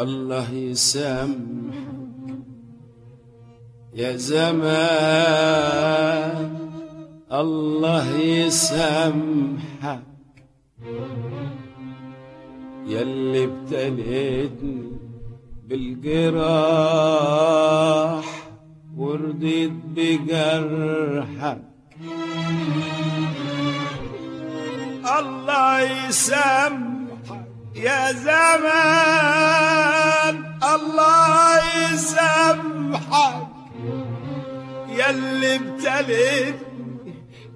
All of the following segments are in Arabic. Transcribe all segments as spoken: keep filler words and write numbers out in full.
الله يسامحك يا زمان، الله يسامحك ياللي ابتليتني بالجراح ورضيت بجرحك. الله يسامحك يا زمان، الله يسامحك ياللي ابتليتني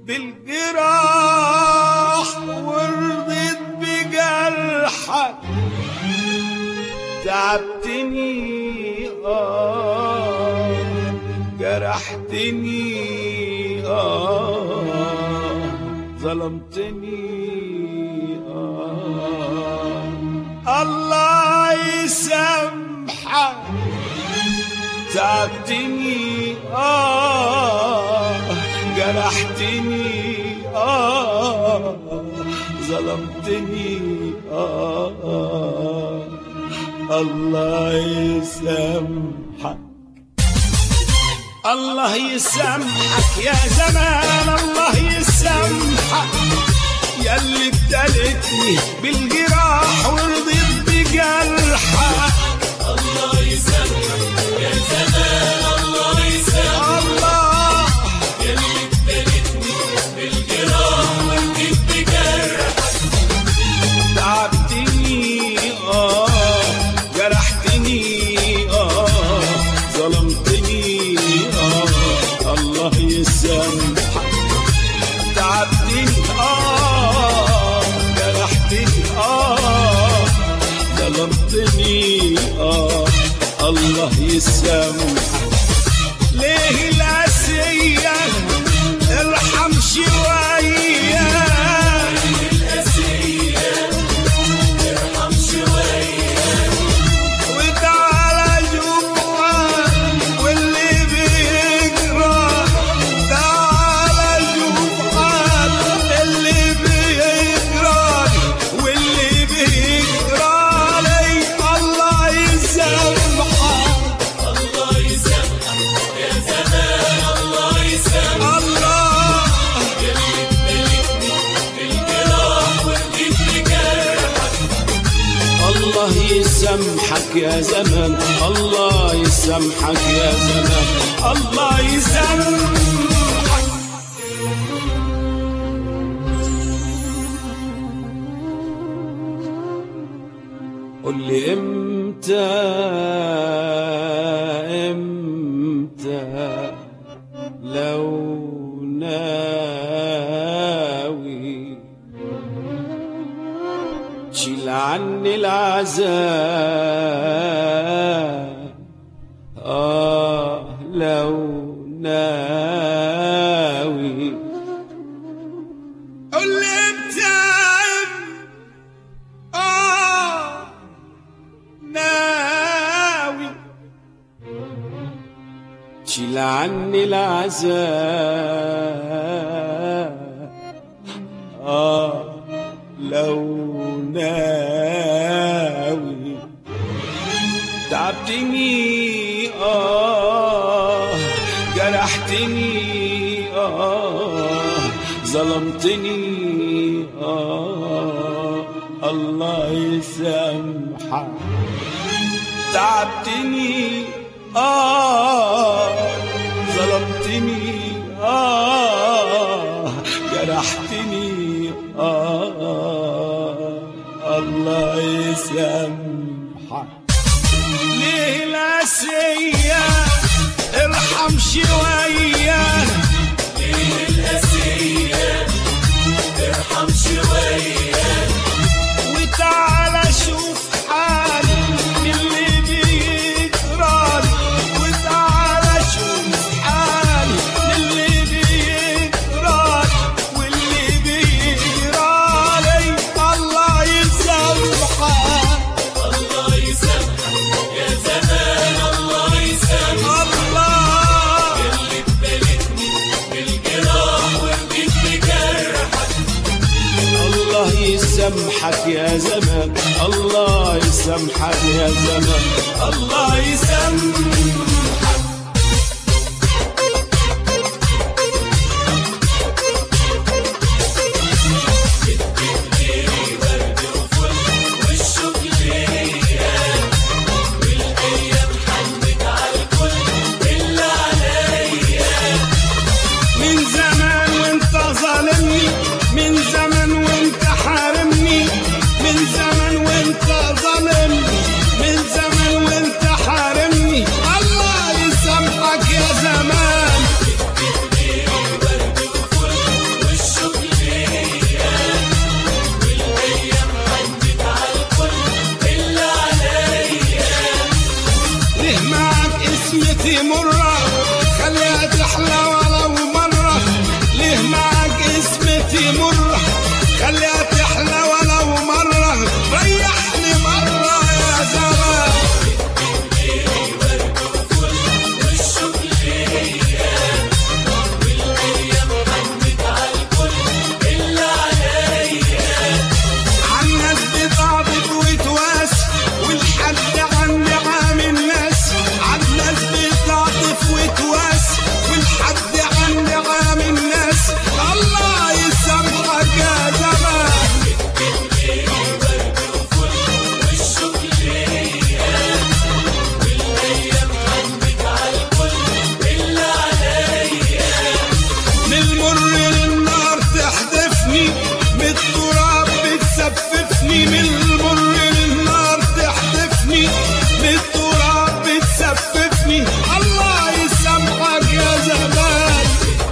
بالجراح ورضيت بجرحك. تعبتني آه جرحتني آه ظلمتني آه الله يسامحك. تعبتني آه جرحتني آه ظلمتني آه الله يسامحك. الله يسامحك يا زمان، الله يسامحك ياللي ابتلتني بالجراح ورضيت بجرحك. الله يسامحك يا زمان، الله يسامحك الله ياللي ابتلتني بالجراح ورضيت بجرحك. تعبتني آه جرحتني آه ظلمتني آه الله يسامحك. تعبتني آه جرحتني آه ظلمتني آه الله يسامحك. ليه القاسية ارحم شوية، الله يسامحك يا زمان، الله يسامحك يا زمان، الله يسامحك. قل لي امتى امتى لو ناوي شيل عني العذاب، آه لو ناوي. قل لي امتى آه ناوي شيل عني العذاب، آه لو ناوي. تعبتني آه جرحتني آه ظلمتني آه الله يسامحك. تعبتني آه ظلمتني آه جرحتني آه الله يسامحك. ليه القاسية ارحم شوية، ليه القاسية ارحم شوية، وتعالى شوف حالي اللي بيجرالي، وتعالى شوف حالي اللي بيجرالي واللي بيجرالي. الله يسامحك، الله يسامحك يا زمان، الله يسامحك الله ياللي ابتلتني بالجراح ورضيت بجرحك. الله يسامحك يا زمان، الله يسامحك يا زمان، الله يسامحك. اسمتي مرة خليها تحلى ولو مرة، ليه معك اسمتي مرة خليها تحلى ولو مرة، ريحني مرة يا زمان. عالناس بتعطف وتواسي والحد عندي عامل ناس، عالناس بتعطف وتواسي والحد عندي عامل ناس، الله يسامحك يا زمان. من المر للنار تحدفني، من التراب بتسففني، من المر للنار تحدفني، من التراب بتسففني، الله يسامحك يا زمان.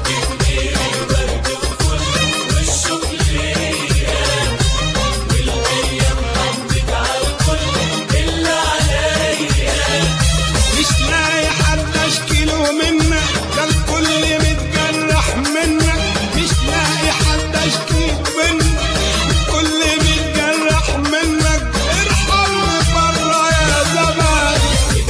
مش لاقي حد اشكيله منك، ده الكل متجرح منك، مش لاقي حد اشكيله منك، الكل متجرح منك، ارحمني مرة يا زمان.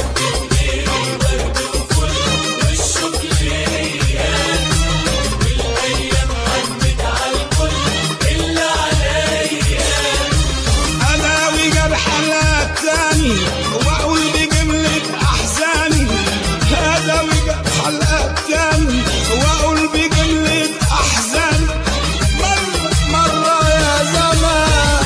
أداوي جرح التاني وأقول بجملة أحزاني، أداوي جرح التاني وأقول بجملة أحزاني، مرة مرة يا زمان.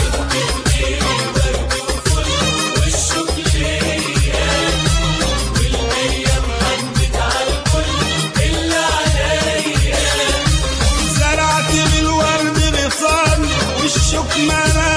زرعت بالورد غصان والشوك ملا